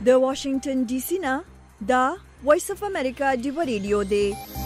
د واشنگټن ډي سي نه دا وایس اف امریکا دی ریډیو دی.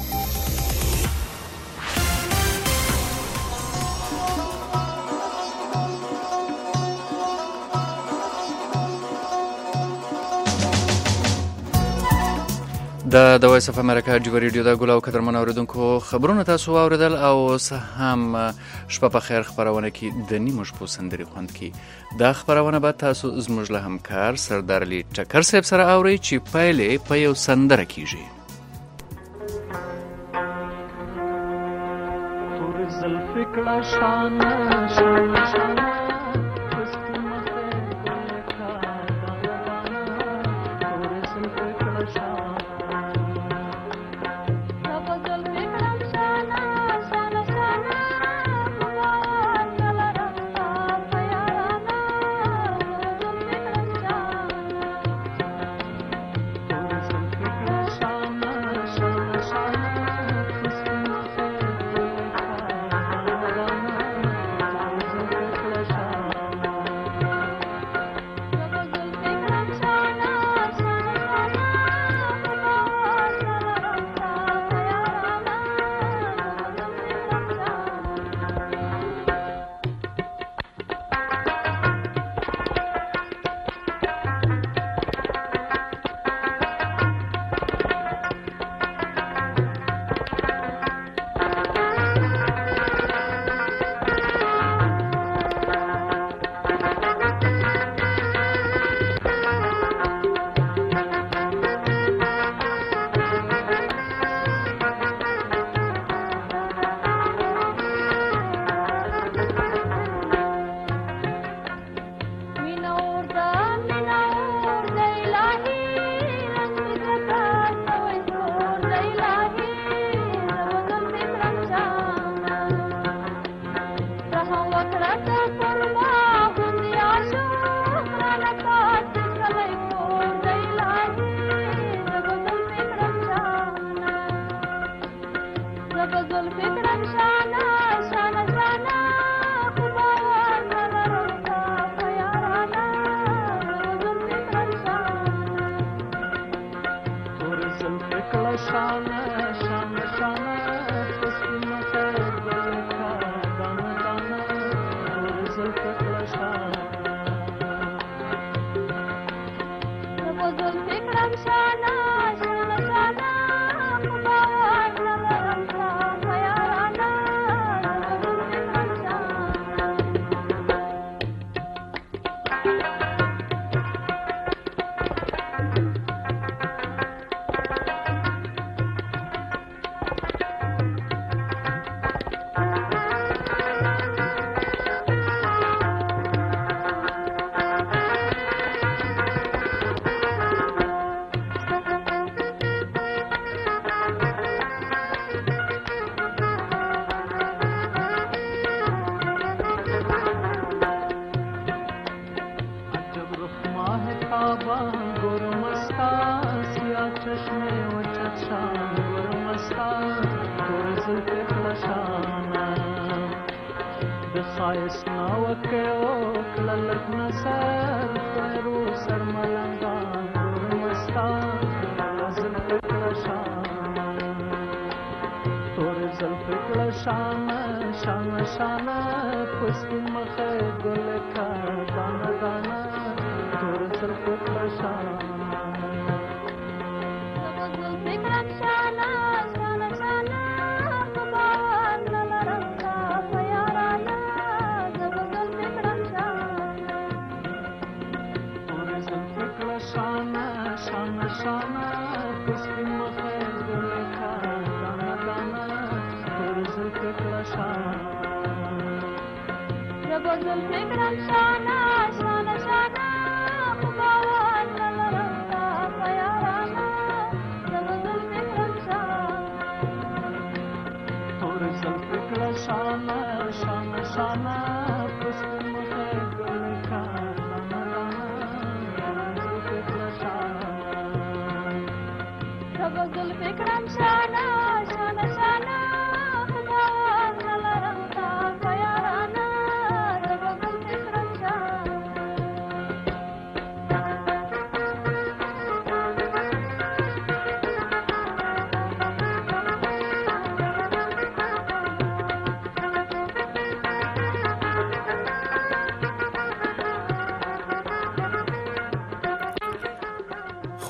د وایس اف امریکا دی ریډیو د ګل او قدرمن اوریدونکو خبرونه تاسو اوریدل او هم شپه په خیر خبرونه کې د نیمه شپو سندري خوند کې دا خبرونه به تاسو زموږ له همکار سردار علي ټکر صاحب سره اوري چې پایلې په یو سندره کیږي. تور زلفې کړه شانه شانه شانه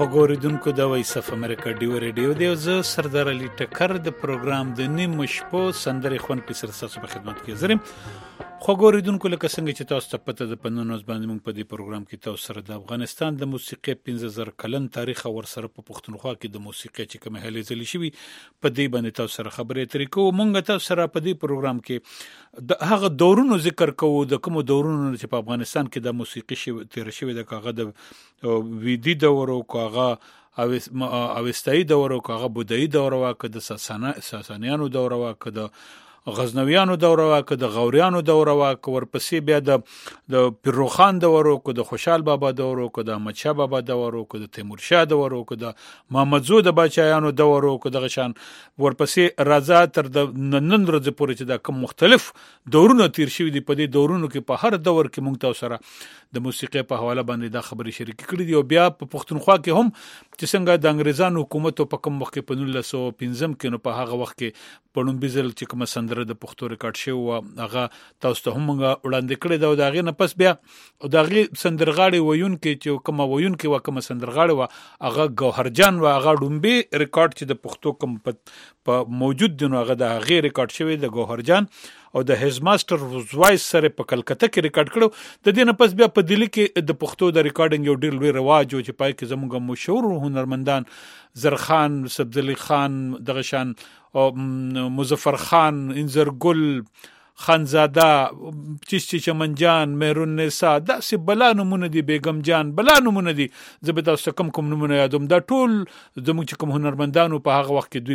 خوږو اوریدونکو د وایس اف امریکا ډیو ریډیو دی او زه سردار علي ټکر د پروګرام د نیمه شپو سندرې خون کې سره تاسو په خدمت کې زرم. خوږو اوریدونکو لکه څنګه چې تاسو ته پته ده په نن ورځ باندې موږ په دې پروګرام کې تاسو سره د افغانستان د موسیقي 15000 کلن تاریخ او ورسره په پښتونخوا کې د موسیقي چې کومه هلې ځلې شوی په دې باندې تاسو سره خبرې اترې کوو. موږ تاسو سره په دې پروګرام کې د هغه دورونو ذکر کوو د کوم دورونو چې په افغانستان کې د موسیقي شوی تیر شوی د کاغه د ویدي دور او کاغه اوستایی دور او کاغه بودایی دور او کاغه د ساسانیانو دور او کاغه د غزنویانو دوره واکه د غوریانو دوره واکه ورپسې بیا د پیروخان دوره واکه د خوشحال بابا دوره واکه د احمد شاه بابا دوره واکه د تیمور شاه دوره واکه د محمد زو د بچایانو دوره واکه د غشان ورپسې راځه تر د نن ورځې پورې چې د کوم مختلف دورونه تیر شوي دي. په دې دورونو کې په هر دور کې موږ تاسو سره د موسیقي په حواله باندې دا خبرې شریک کړې دي او بیا په پښتونخوا کې هم چې څنګه د انګریزانو حکومت په کوم وخت کې په 1915 کې نو په هغه وخت کې پړم بيزل چې کوم سندره د پښتو ریکارډ شو او هغه تاسو ته هم وړاندې کړی دا د هغه نه پس بیا د هغه سندرغاړي وایون کې چې کوم وایون کې وکم سندرغاړي و هغه ګوهرجان و هغه ډومبي ریکارډ چې د پښتو کوم په موجود دی نو هغه د هغه ریکارډ شوی د ګوهرجان او د هیز ماستر وایس سره په کلکته کې ریکارډ کړو. د دې نه پس بیا په دلی کې د پښتو د ریکارډینګ یو ډیر لوی رواج او چې پای کې زموږ مشهور هنرمندان زرخان سبزلی خان دغشان او مظفر خان انزرګل خانزاده چشتی چمنجان مهرون نساء داسې بلا نمونه دي بیگم جان بلا نمونه دي زه تاسو کوم نمونه یادوم دا ټول زموږ چې کوم هنرمندانو په هغه وخت کې دوی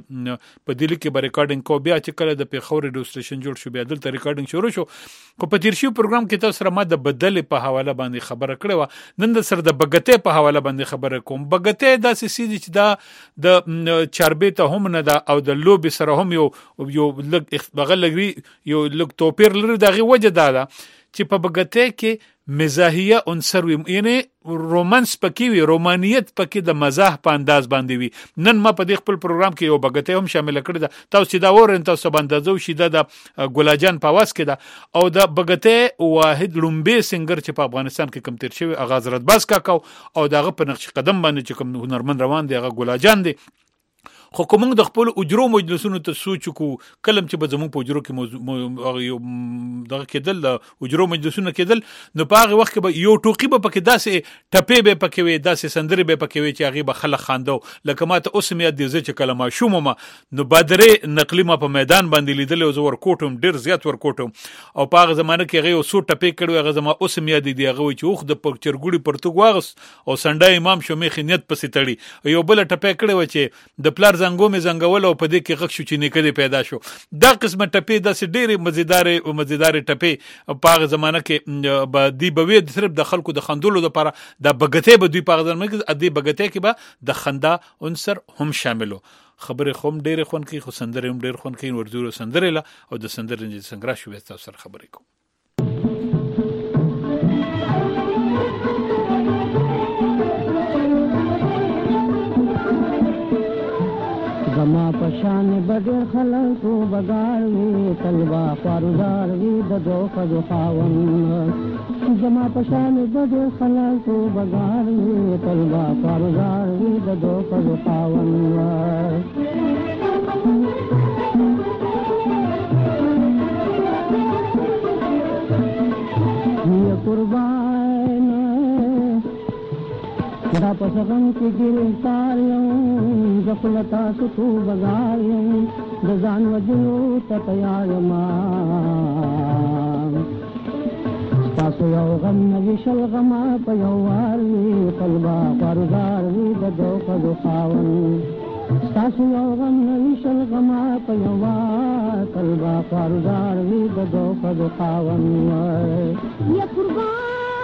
په دلی کې به ریکارډینګ کو بیا چې کله د پیښور ریډیو سټیشن جوړ شو بیا دلته ریکارډینګ شروع شو. خو په تیر شو پروګرام کې تاسو سره ما د بدل په حواله باندې خبره کړې و. نن د سر د بغته په حواله باندې خبره کوم. بغته داسې سیدي چې دا د چاربې ته هم نه دا او د لوب سره هم یو لګ بغلګري یو لږ توپیر لري. دغه وجه دا ده چې په بغته کې مزاحیه عنصر وي یعنی رومانس پکې وي رومانیت پکې د مزاح په انداز باندې وي. نن ما په دې خپل پروګرام کې یو بغته هم شامل کړی ده تاسو چې دا ورن تاسو باندې زو شي د ګولاجان په واس کې ده او د بغته واحد لومبي سنگر چې په افغانستان کې کم تیر شوی اغاز رتباز کاکاو او دغه په نقش قدم باندې چې کوم هنرمند روان دی هغه ګولاجان دی. خو کوم د خپل اجرو مجلسونو ته سوچ کو کلم چې به زموږ په اجرو کې دغه کېدل اجرو مجلسونه کېدل نو په هغه وخت کې به یو ټوکی به پکې داسې ټپې به پکې وي داسې سندرې به پکې وي چې هغه به خلک خاندو لکه ماته اوس مې د زه چې کلمه شوم ما نو بادرې نقلی ما په میدان باندې لیدل او زه ور کوټم ډیر زیات ور کوټم او په هغه زمانه کې هغه سو ټپې کړو هغه زما اوس مې د هغه چې اوخ د پکچرګوړي پرتګ واغس او سنډای امام شو مې خنیت پسې تړي یو بل ټپې کړو چې د پلار زنګو مې زنګول او په دې کې غږ شو چې نیکه دې پیدا شو. دا قسمه ټپې داسې ډېرې مزیدار ټپې په هغه زمانه کې به دی به وي صرف د خلکو د خندولو لپاره د بغته به دوی په هغه زمانه کې د بغته کې به د خندا عنصر هم شاملو. خبرې خوم ډېرې خون کې خو سندرې هم ډېر خون کې ورزور سندرې لا او د سندرې څنګه شو تاسو سره خبرې کوم. زما پشان بدر خلقو بگاروی طلبا فاروزاروی ددو خدو خاون زما پشان بدر خلقو بگاروی طلبا فاروزاروی ددو خدو خاون یہ قربان دا پسغم کی گرفتار یم زخلتا ستو بغار یم دزان وجلو تتیار ما ستاسو یو غم نوی شلغما پا یووار وی قلبا پارزار وی ددو قدو خاون ستاسو یو غم نوی شلغما پا یووار قلبا پارزار وی ددو قدو خاون یا قربان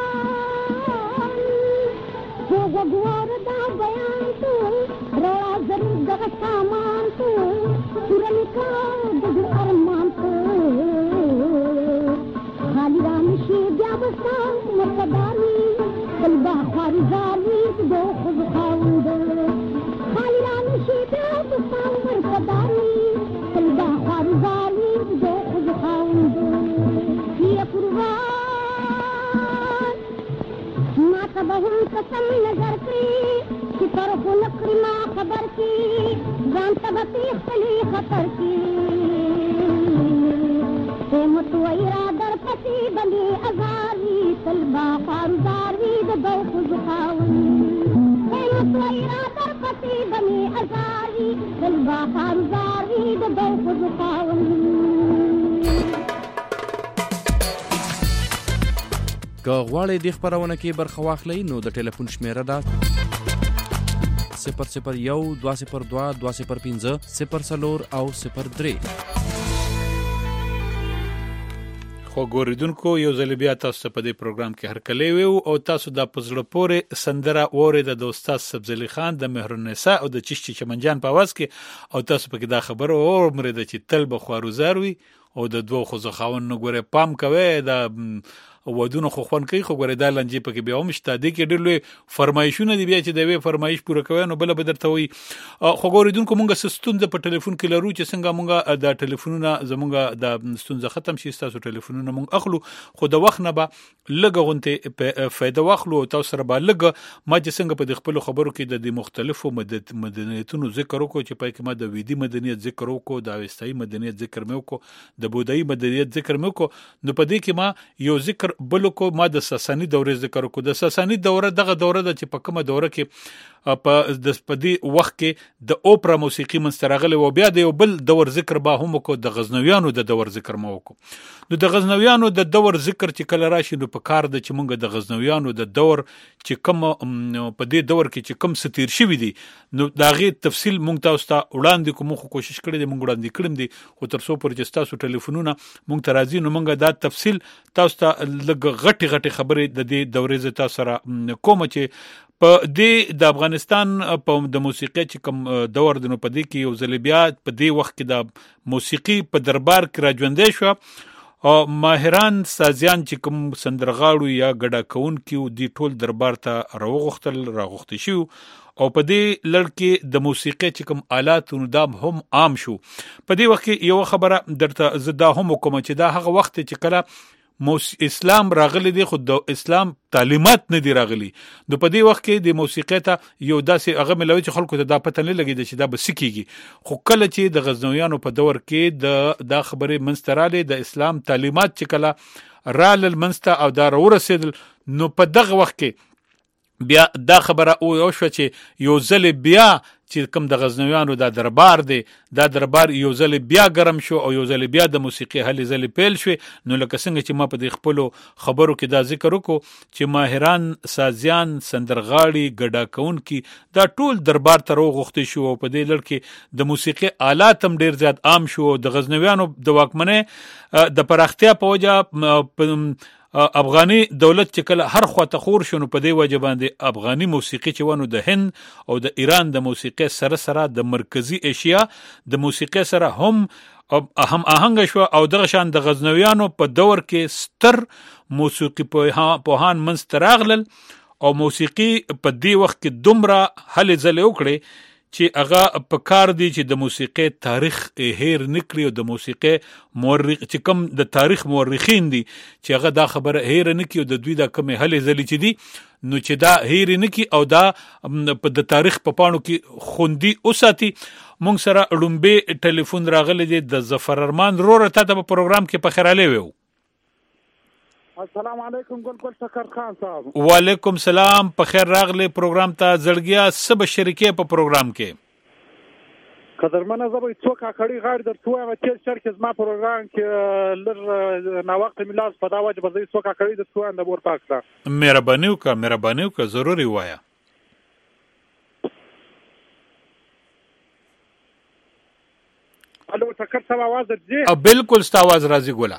وګوار دا بیان تو را ضرور دغه سامان تو پورن کا د ارمان تو خالی رام شي بیا بسا مقداري قلبا خارزاري دو خود خاوند خالی رام شي بیا بسا مقداري قلبا خارزاري دو خود خاوند یا قربان ما کبه قسم نظر کړی خبر خو نکړي ما خبر کی ځان ته به پیښلی خطر کی همت ویرا در پسی بلی ازاری تلبا خارزاری د دوخ زخاون همت ویرا در پسی بلی ازاری تلبا خارزاری د دوخ زخاون که غواړئ دې خپرونه کې برخه واخلئ نو د ټلیفون شمیره ده 001-202-205-004 او 03. خو ګوریدونکو یو ځل بیا تاسو په دې پروګرام کې هرکلی ویو او تاسو د پزړه پورې سندره واورېده د استاد سبزلي خان د مهرالنساء او د چشتي چمنجان په आवाज کې او تاسو پکې دا خبره واورېده چې تل به خوارزار وي او د دوه خو خاون نه ګوره پام کوي د ودونه خو خوان کوي خو ګوره دا لنجې پکې بیا هم شته دي کې ډېر لوی فرمایشونه دي بیا چې د وی فرمایش پوره کوي نو بل به درته وي خو ګوریدونکو مونږ ستونزه په ټلیفون کې لرو چې څنګه مونږ د ټلیفونونه زمونږ د ستونزه ختم شي تاسو ټلیفونونه مونږ اخلو خو د وخت نه به لږه غونته فائدہ واخلو او تاسو سره به لږه ما چې څنګه په خپل خبرو کې د مختلفو مدنیتونو ذکر وکړو چې پای کې ما د ویدي مدنیت ذکر وکړو د اوستایي مدنیت ذکر مې وکړو د بودایي مدنیت ذکر مې وکړو نو په دې کې ما یو ذکر بل کو ما د ساساني دورې ذکر کو د ساساني دوره دغه دوره د چې په کومه دوره کې په دې وخت کې د اوپرا موسیقي منسترغله و بیا د یو بل دور ذکر به هم کو د غزنویانو د دور ذکر مو کو نو د غزنویانو د دور ذکر چې کله راشي نو په کار د چې مونږ د غزنویانو د دور چې کوم په دې دور کې چې کوم ستیر شوی دي نو داغه تفصیل مونږ تاسو ته وړاندې کوم خو کوشش کړی دی مونږ وړاندې کړم دي خو تر څو پر چې تاسو ټلیفونونه مونږ ته راځي نو مونږ دا تفصیل تاسو ته لږ غټي خبرې د دې دورې ز تاسو سره کوم چې په دې د افغانستان په د موسیقي چې کوم دور دنو په دې کې یو ځل بیا په دې وخت کې د موسیقي په دربار کې راځوندې شو او ماهران سازیان چې کوم سندرغاړو یا ګډا کون کیو دی ټول دربار ته راغوښتل شو او په دې لړ کې د موسیقي چې کوم آلات نو دا هم عام شو په دې وخت کې یو خبره درته زدا هم کوم چې دا هغه وخت چې کله اسلام راغلی دی خو د اسلام تعلیمات نه دی راغلی نو په دې وخت کې د موسیقي ته یو داسې هغه ملوي چې خلکو ته دا پته نه لګي چې دا به سکیږي خو کله چې د غزنویانو په دور کې دا خبره منستراله د اسلام تعلیمات چې کله رال منسته او دا ورسېدل نو په دغه وخت کې بیا دا خبره او شو چې یو ځل بیا چې کوم د غزنویانو دا دربار دی دا دربار یو ځل بیا ګرم شو او یو ځل بیا د موسیقي هلې ځل پیل شو نو لکه څنګه چې ما په دې خپل خبرو کې دا ذکر وکړو چې ماهران سازیان سندرغاړي ګډا کون کی دا ټول دربار ته وغوښتي شو او په دې لړ کې د موسیقي آلات هم ډیر زیات عام شو د غزنویانو د واکمنۍ د پراختیا په وجه افغاني دولت چې کله هر خواته خور شونه په دې وجه باندې افغاني موسیقي چې ونه د هند او د ایران د موسیقي سره د مرکزی ایشیا د موسیقي سره هم آهنګ شو او دغه شان د غزنویانو په دور کې ستر موسیقي پوهان منستراغلل او موسیقي په دې وخت کې دومره هلې ځلې وکړي چې هغه په کار دی چې د موسیقي تاریخ هیر نکړي او د موسیقي مورخ چې کوم د تاریخ مورخین دي چې هغه دا خبره هیر نکړي او د دوی دا کومه هلې ځلې چې دي نو چې دا هیر نکړي او دا په د تاریخ په پاڼو کې خوندي اوساتي مونږ سره لومبه ټلیفون راغلی دی د ظفر ارمان روره ته په پروګرام کې په خیراله ویو السلام علیکم ګل شکر خان صاحب وعلیکم سلام په خیر راغلی پروګرام ته زړګیا سب شریکې په پروګرام کې قدرمنه زبې څوک کړي غاړي در څو هغه چې شرکت ما پروګرام کې لر نا وخت ملاز په دا وجه به څوک کړي د څو اند ور پاک تا مهرباني وکړه ضروري وایا الو ټکر سم आवाज درځي بالکل ست आवाज راځي ګولا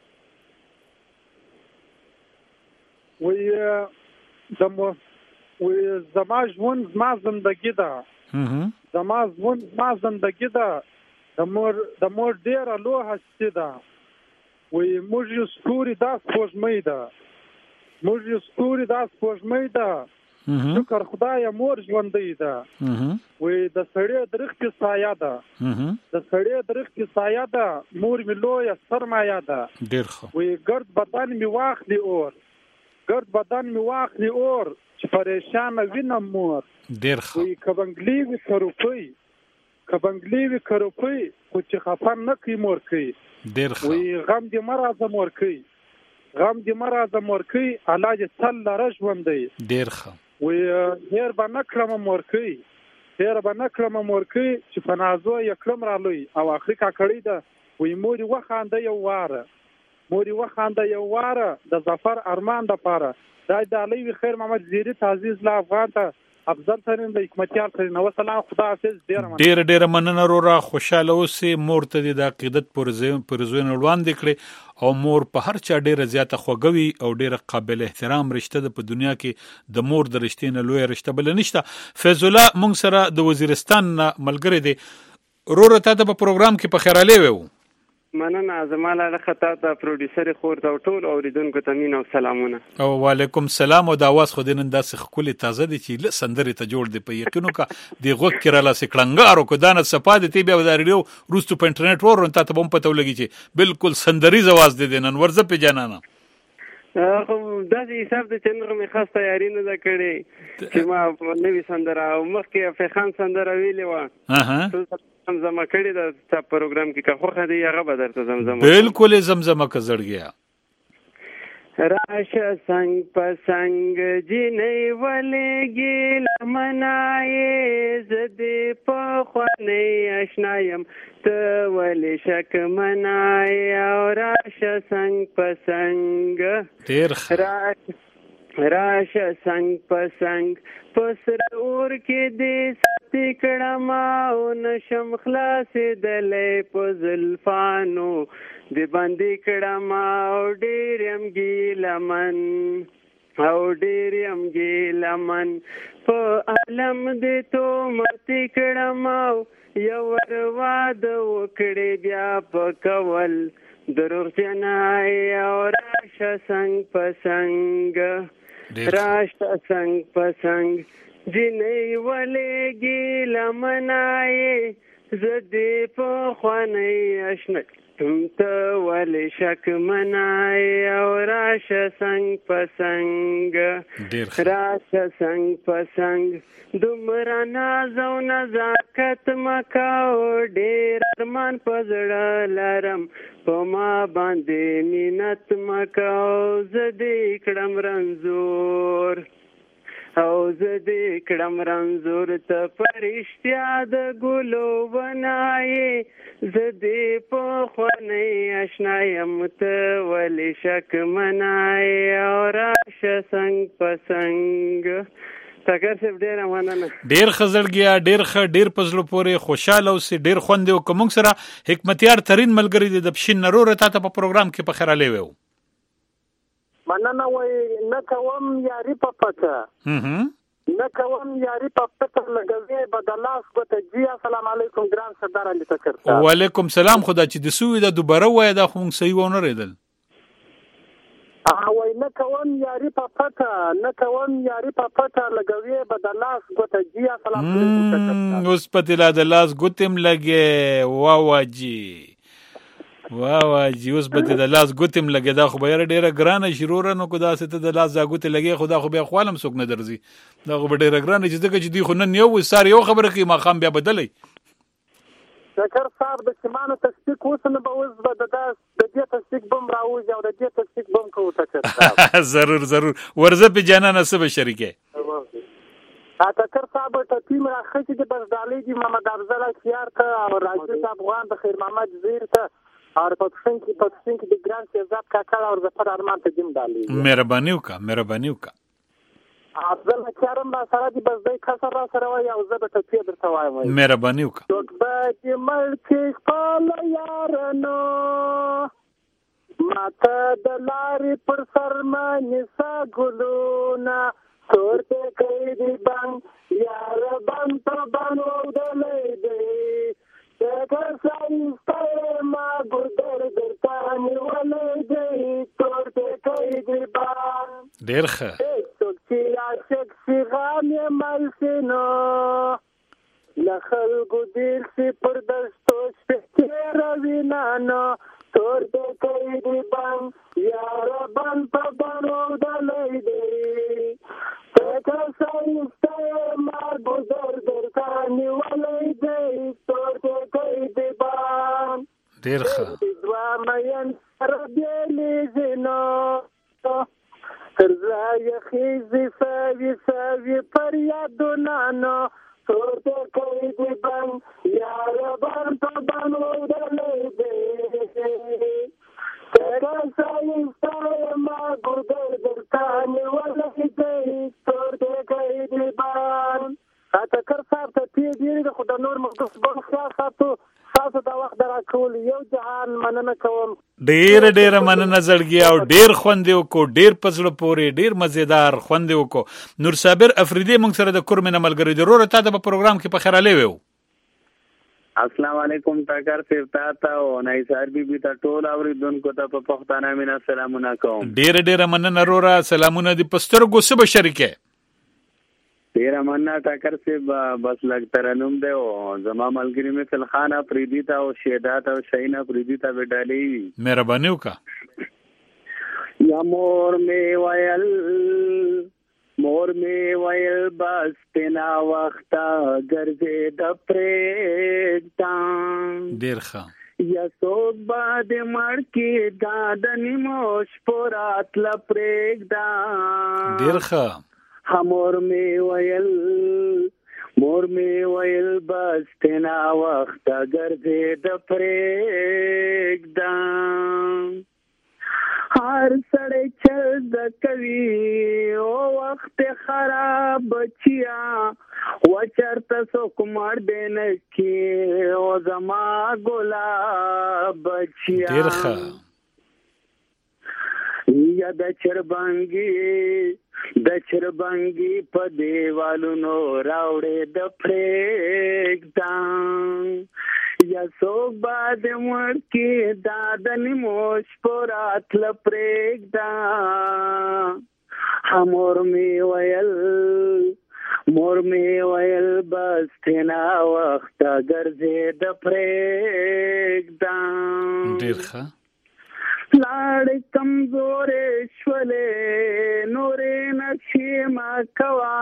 زما ژوند زما زندگی ده زما ژوند زما زندگی ده د مور ډیره لوی هستی ده موږ یو ستوري دا سپوږمۍ ده شکر خدای مور ژوندۍ ده د سړی درختې سایه ده مور مې لویه سرمایه ده ډېر ښه ګرد بدن مې واخلي اور ګرد بدن مې واخلي اور چې پریشانه وینم مور. ډېر ښه. وایي که بنګلې وي که روپۍ خو چې خفه نه کوي مور کوي. ډېر ښه. وایي غم دې مه راځه مور کوي الله دې تل لره ژوندی. ډېر ښه. وایي هېر به نه کړم مور کوي چې په نازو یې کړم را لوی او آخري کاکړۍ ده. وایي مور یې وخانده یو واره د ظفر ارمان دپاره. دا د علي وي خیر محمد زیري تعزیز له افغان ته افضل ترین د حکمتیار ترین وسلام. خدا حافظ. ډېره مننه رورا، خوشاله اوسې. مور ته دې د عقیدت پر زوی نه وړاندې کړې او مور په هر چا ډېره زیاته خوږوي او ډېره قابل احترام رشته ده په دنیا کې. د مور د رشتې نه لویه رشته بله نشته. فیض الله مونږ سره د وزیرستان نه ملګری دی. رورا تا ته په پروګرام کې په خیرالی ویو. مننه. زما له خطا ته پروډوسر خور ته ټول اوریدونکو ته مینه او سلامونه. او وعلیکم سلام. او د اواز خو دې نن داسې ښکلې تازه دی چې له سندرې ته جوړ دی. په یقینو کا د غوږ کې رالاسې کړنګارو کو دانه صفا دې بیا د ریډیو روستو په انټرنیټ ورون ته به هم پته ولګي چې بالکل سندریز اواز دی نن ورځ په جانانه. خو داسې حساب دی چې نور مې خاص تیاری نه ده کړې چې ما نوې سندره او مخکې افغان سندره ویلې وه زمزمه کړې ده ستا پروګرام کې. که خوښه دی هغه به درته زمزمه. بالکل یې زمزمه که زړګیا. راشه څنګ په څنګ جینۍ ولېږي لمنایې زه دې پخوانۍ اشنا یم ته ولې شکمنایې او راشه څنګ په څنګ. ډېر راشه څنګ په څنګ په سره اور کې دې ساتي کړم او نشم خلاصېدلی په زلفانو دې بندي کړم او ډېر یم ګیلمن په عالم دې تومتې کړم او یو ور واده وکړې بیا په کول دروغجنای او راشه څنګ په څنګ جینۍ ولېږي لمنایې زه دې پخوانۍ اشنا ته ولې شکمنایې او راشه څنګ په څنګ دومره ناز او نزاکت مه کوه ډېر ارمان په زړه لرم په ما باندې مینت مه کوه زه دې کړم رنځور ته په رښتیا د ګلو ونایې زه دې پخوانۍ اشنا یم ته ولې شکمنایې او راشه څنګ په څنګ. ټکر صاحب ډېره مننه. ډېر ښه زړګیا، ډېر ښه، ډېر په زړه پورې خوشحاله اوسې. ډېر خوند دی. که موږ سره حکمتیار ترین ملګری دی د پښین نه روره تا ته په پروګرام کې په خیرالی ویو. مننه. وایي نه کوم یاري په پته لګوي به د لاس ګوته جي. السلام علیکم ګران سردار علي تکر صاحب. وعلیکم سلام. خدا چې د سوي د دوباره وایه دا خو موږ صحیح ونه ریدل. وایي نه کوم یاري په پته لګوي به د لاس ګوته جي. السلام علیکم تکر صاحب. اوس پته لا د لاس ګوتم لګې واوا جي اوس به د لاس ګوتم لګې. دا خو به یاره ډېره ګرانه شروره نو که داسې ته د لاس دا ګوتې لګې خو دا خو بیا خوالم څوک نه درځي. دا خو به ډېره ګرانه چې ځکه چې دوی خو نن یو سار یو خبره کوي ماښام بیا بدلی. ذکر صاحب د چمانو تصدیق اوس نه به اوس به د دې تصدیق بم راوځي او د دې تصدیق بم کوو تکر صاحب. ضرور ورځه په جانانه څه به شریکې. تکر صاحب ټیم راخچې د بردالۍ دي محمد افضل اختیار ته او راجد افغان د خیر محمد زیر ته اور پاکستان کې د ګران شهزاد کاکا او ظفر ارمان ته دیم ډالې. مهرباني وکړه. افضل اختیارم با سره دی بس دای کسر را سره وای او زه به ټپې درته وایم. مهرباني وکړه. څوک به چې ملکې خپل یارانو ماته د لارې پر سر نیسه ګلونه تور ته کوي دی بنګ یار بند په بند وودلی دی څنګه سایسته ما ګردر درته نیولی دی تور ته کوي دی بنګ. ډېر ښه. څوک چې عاشق شي غم یې مل شي نو له خلکو دیر شي پر دشتو شپې تېروي نانو تور ته کوي دی بنګ یار بند په بڼو ډلۍ دی څکه ښایسته ما ګذر درته نیولی دی تور ټکی د بام ډېر ښه دوه مین سره بېلېږي نو تر ځایه خیزې سوي پر یادونه نو تور ټکی د بام یار بند په بڼو ډلۍ دی څکه ښایسته ما ګذر درته نیولی دی تور ټکی د بام ټکر صاحب ته پې ډېرې ده خو د نور مخلص بل خیال ساتو تاسو دا وخت راکول یو جهان مننه کوم ډېره مننه زړګي او ډېر خوند یې وکړو ډېر په زړه پورې ډېر مزېدار خوند یې وکړو نور صابر افریدي موږ سره د کور مینه ملګری دی وروره تا ته په پروګرام کې په خیرالی ویو السلام علیکم ټکر صاحب تا او نایسار بیبي ته ټول اوریدونکو ته په پښتانه مینا سلامونه کوم ډېره مننه وروره سلامونه دي په سترګو څه به شریکې ډېره مننه ټکر صاحب بس لږ ترنم دی او زما ملګري مې فلخان افریدي ته او شهدا ته او شهین افریدي ته وډالې مهرباني وکړه یا مور می ویل بس تینا وخته ګرځې د پرېږدم ډېر ښه یا څوک به د مړ کې دا د نیمو شپو راتله پرېږدم ډېر ښه مور می ویل بس تینا وخته ګرځې د پرېږدم هر سړی چل د کوي او وخت خراب بچیا و چرته څوک مړ دی نه کې او زما ګلاب بچیا ډېر ښه یا د چربنګي په دیوالونو راوړې د پرېږدم یا څوک به د مړ کې دا د نیمو شپو راتله پرېږدم مور می ویل بس تینا وخته ګرځې د پرېږدم ډېر ښه لاړې کمزورې شولې نورې نشې ما کوه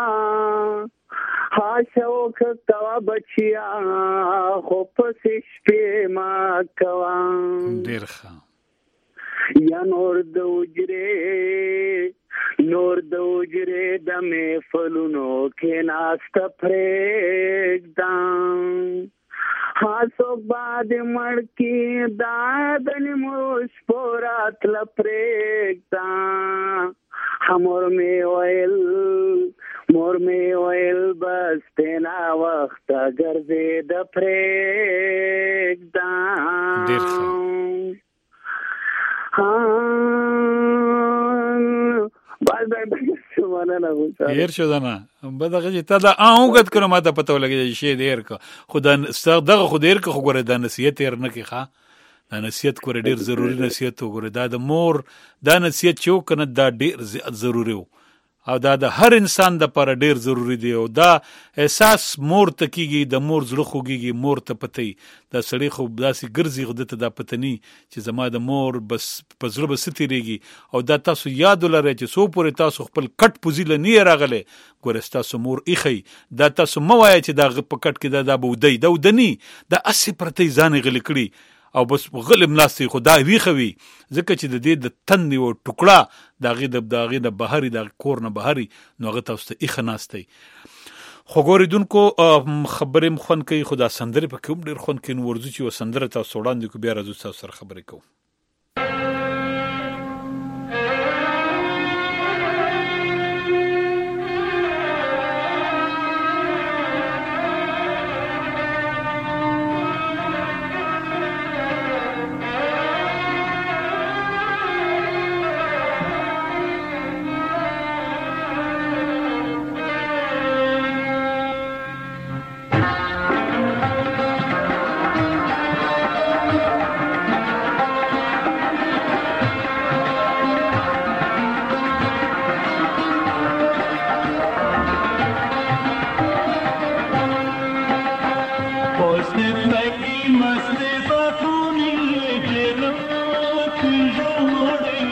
شوق کوه بچیا خو پسې شپې ما کوه ډېر ښه یا نور د حجرې د محفلونو کې ناسته پرېږدم څوک به د مړ کې دا د نیمو شپو راتله پرېږدم مور می ویل بس تینا وخته ګرځې د پرېږدم ډېر ښه هیر شو نه به دغه چې تا دا اوږد کړه ما ته پته ولګېده چې شی دې هېر کړه خو دغه خو دې هېر کړه خو ګوره دا نصیحت هېر نه کړې ښه دا نصیحت ګوره ډېر ضروري نصیحت وګوره دا د مور دا نصیحت چې وکړه دا ډېر زیات ضروري و او دا د هر انسان دپاره ډېر ضروري دی او دا احساس مور ته کېږي د مور زړه خوږېږي مور ته پته وي دا سړی خو داسې ګرځي خو ده ته دا پته نه چې زما د مور بس په زړه به څه تېرېږي او دا تاسو یاد ولرئ چې څو پورې تاسو خپل کټ پوزي له نه یې راغلی ګوره ستاسو مور ایښی دا تاسو مه وایه چې دا په کټ کې دا به ودی دا ودني دا هسې پرته یې ځان یې غلی کړي او بس غلی ملاستې خو دا ویښه وي ځکه چې د دې د تن یو ټوکړه د هغې د بهري د کور نه بهري نو هغه تاسو ته ایښه ناستی خو ګورېدونکو خبرې م خوند کوي خو دا سندرې پکې هم ډېر خوند کوي نو ورځو چې یوه سندره تاسو وړاندې کړو بیا راځو تاسو سره خبرې کوو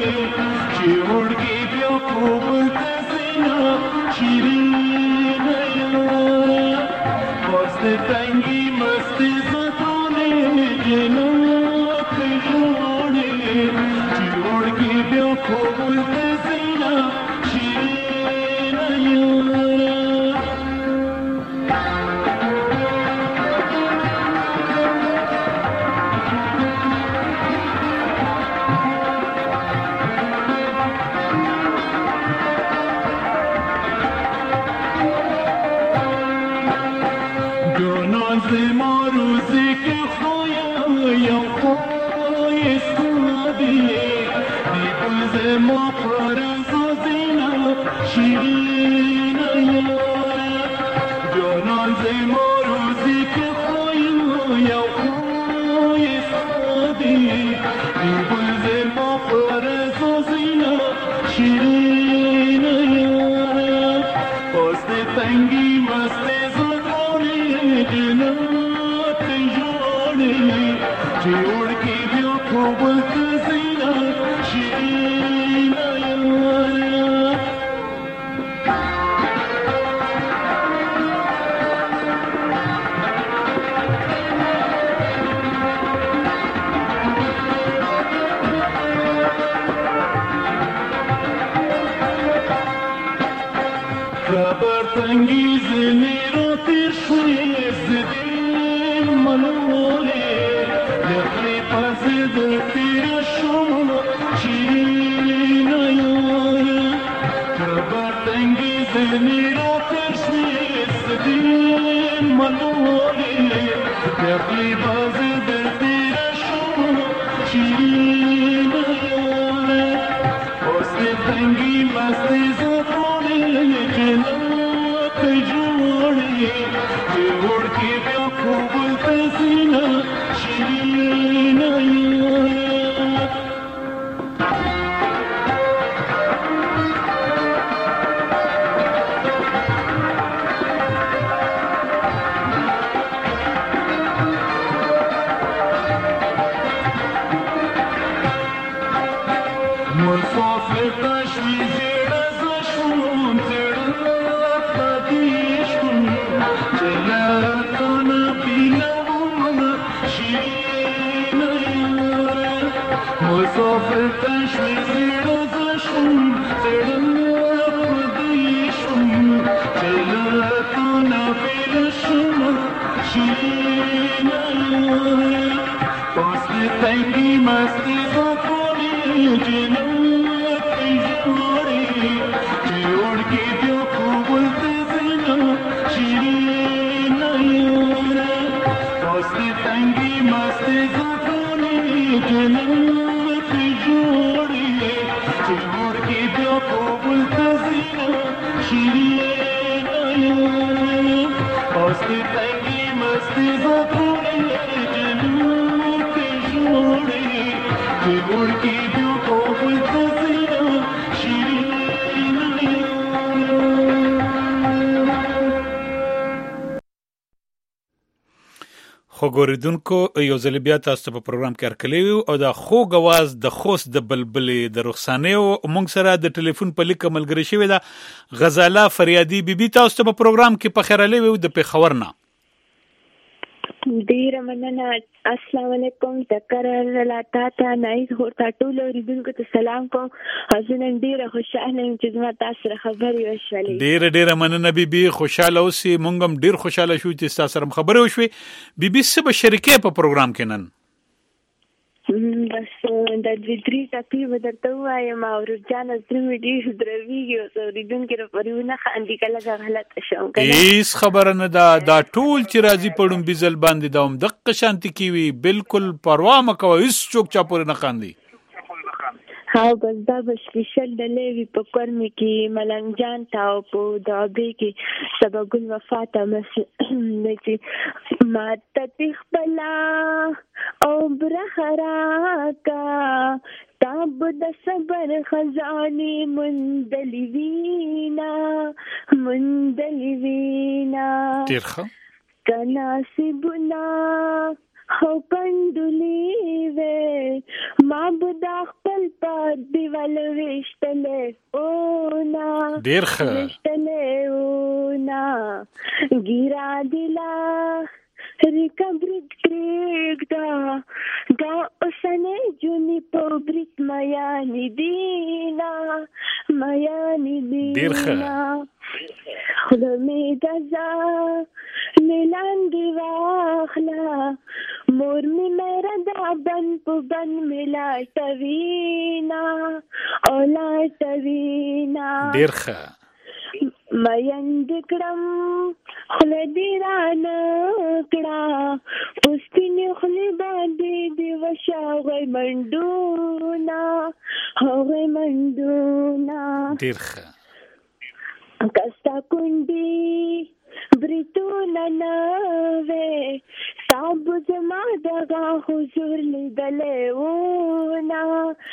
چې وړګي بیا خوب ته زینا شیرینه یاره مست تنګي مست زخونه جنت جوړې چې وړګي بیا خوب ته زینا شیرینه یاره زما روزی که خویا یا خوی سادی دی گل زما پرز و زینا شیرین یاره جانان زما روزی که خویا یا خوی سادی دی گل زما پرز و زینا شیرین یاره پاست تنگی مست جنت جوړې چې وړکي بیا خوب ته زینا شیرینه یاره خبر تنګي زمي را تیر شوې زدې منولې لخلې پسې د تیر شوم شیرینه یاره خبر تنګي زمي را تیر شوې زدې منولې لخلې پسې د تیر شوم شیرینه یاره اوس تنګي مستې زخونه جنت جوړې چې وړکي بیا خوب ته زینا شیرینه یاره مسافر تشوي زیړه زشوم زیړه پدیشم جلاتنا بینومنا شیرینه یاره مسافر تشوي زیړه زشوم زیړه پدیشم جلاتنا بینشم شیرینه یاره پاس تنگی مستی زخونی جنت جوړې چې وړګي بیا خوب ته زینا شیرینه یاره پاس تنګي مست زخونی جنت جوړې چې وړګي بیا خوب ته زینا شیرینه یاره پاس تنګي مست زخونی جنت جوړې چې وړګي بیا خوب ته زینا شیرینه خو ګوریدونکو یو ځل بیا تاسو په پروګرام کې ارکلی او د خوږ اواز د خوست د بلبلې د رخصانې او موږ سره د ټلیفون په لیک ملګری شوی دا غزاله فریادي بیبي تاسو په پروګرام کې په خیر علي د پیښور نه ډیر مننه السلام علیکم تکرر لاته تا نایز هورتا ټول اوریدونکو ته سلام کوم حسن ډیر خوشاله یم چې زما تاسو سره خبرې وشولې ډیر مننه بیبي خوشاله اوسې مونږ هم ډیر خوشاله شو چې تاسو سره خبرې وشوي بیبي څه به شریکې په پروګرام کې نن بس د دې ټاپي ودرته وایم او رجانه زموږ دې درويږي او اوریدونکو لپاره خاندي کله غلط شوم کنه هیڅ خبره نه دا ټول چې راځي پړم بيزل باندې دوم دغه شانتي کیوي بالکل پروا مکو هیڅ چوک چا پورې نه خاندي ها بس دا سپیشل د لیوی په کورم کې ملنګ جان تاو په دابه کې سبا ګل وفات چې ما تخبلا او برهرا کا تاب د صبر خزانه مندلوینا تیرخه کناسبنا هو کندلی وې معبود خپل په دیوال وشتلې او نا ډیر ښه وشتلې او نا ګیرا دلا ریکبریک دا اوسنه جونی په بریک میانی دینا ډیر ښه خلمې دزا ملاندې واخلا مور می مېرا دا بن په بن ملا توینا اولا توینا ډیر ښه مایند کړم خلدی ران کړه پستینه خلی باندې دی وشاوې منډونا هغه منډونا ډیر ښه کستا کندی بریتونه نوې سابو زما دغه حضور لیدلې ونا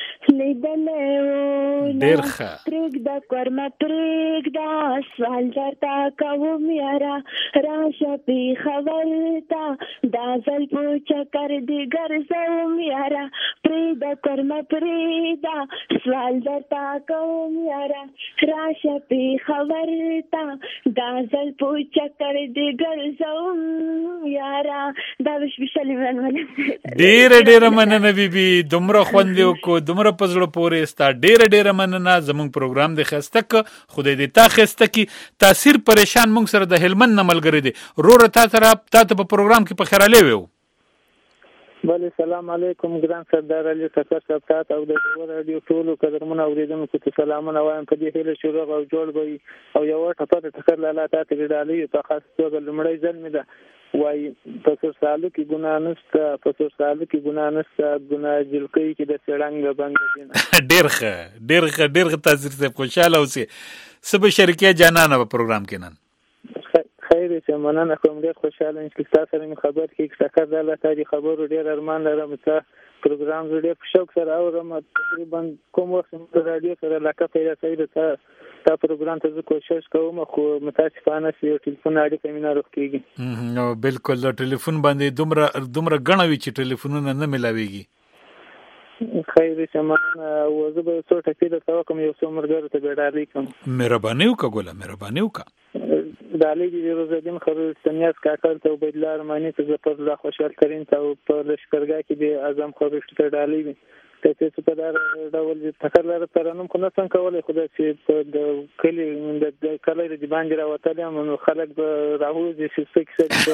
ډیر ښه پرېږده کورمه پرېږده سوال درته کوم یاره راشه پېښور ته دا ځل په چکر دې ګرځوم یاره پرېږده کورمه پرېږده سوال درته کوم یاره راشه پېښور ته دا ځل په چکر دې ګرځوم یاره دا وشبشلې ډېره مننه بیبي دومره خوند یې وکړو دومره په زړه پورې ستا ډېره مننه زموږ پروګرام دې ښایسته کړه خدای دې تا ښایسته کړي تاثیر پریشان موږ سره د هلمند نه ملګری دی وروره تا ته په پروګرام کې په خیرالی ویو بله سلام علیکم ګران سردار علي ټکر صاحب تاسو او د راډیو ټولو قدرمنو اوریدونکو ته سلامونه وایم په دې هیله چې روغ او جوړ وي او یو ټپه د ټکر لاله تاسو د ډالۍ په خاص توګه لمړی ځل مې ده وای په سرسالو کې ګناه نشته ګناه جلکۍ کې د سړنګ بنګ دینه ډېر ښه تاثیر صاحب خوشاله اوسې څه به شریکه جانانه په پروګرام کې نن خیر چې مننه کوم ډېر خوشاله یم چې تاسو سره مې خبر کې ټکر لاله تاسو خبرو ډېر ارمان لرم چې پروګرام ډېر په شوق سره اورم تقریبا کوم وخت د رادیو سره علاقه پیدا شوې ده تا پروګرام ته کوشش کوم خو متاسفانه چې ټلیفون اړیکه مې نه روغ کېږي نو بالکل ټلیفون باندې دومره غڼه وي چې ټلیفونونه نه ملاويږي خیر چې مننه او زه به څو ټکي درته وکړم یو څو ملګرو ته به ډالۍ کړم مهرباني وکړه ګوله مهرباني وکړه ډالۍ دې روزالدین خروستنیاز کاکل ته عبیدالله ارماني ته ظفر الله خوشحال ترین ته په لشکرګاه کې د اعظم خروشت ته ډالۍ وي ته په دا ډول ټکر لاره ترنم خو نه څنګه کولای خدای چې په د کلی د کلی د باندې راوتل یم نو خلک به راوځي چې څه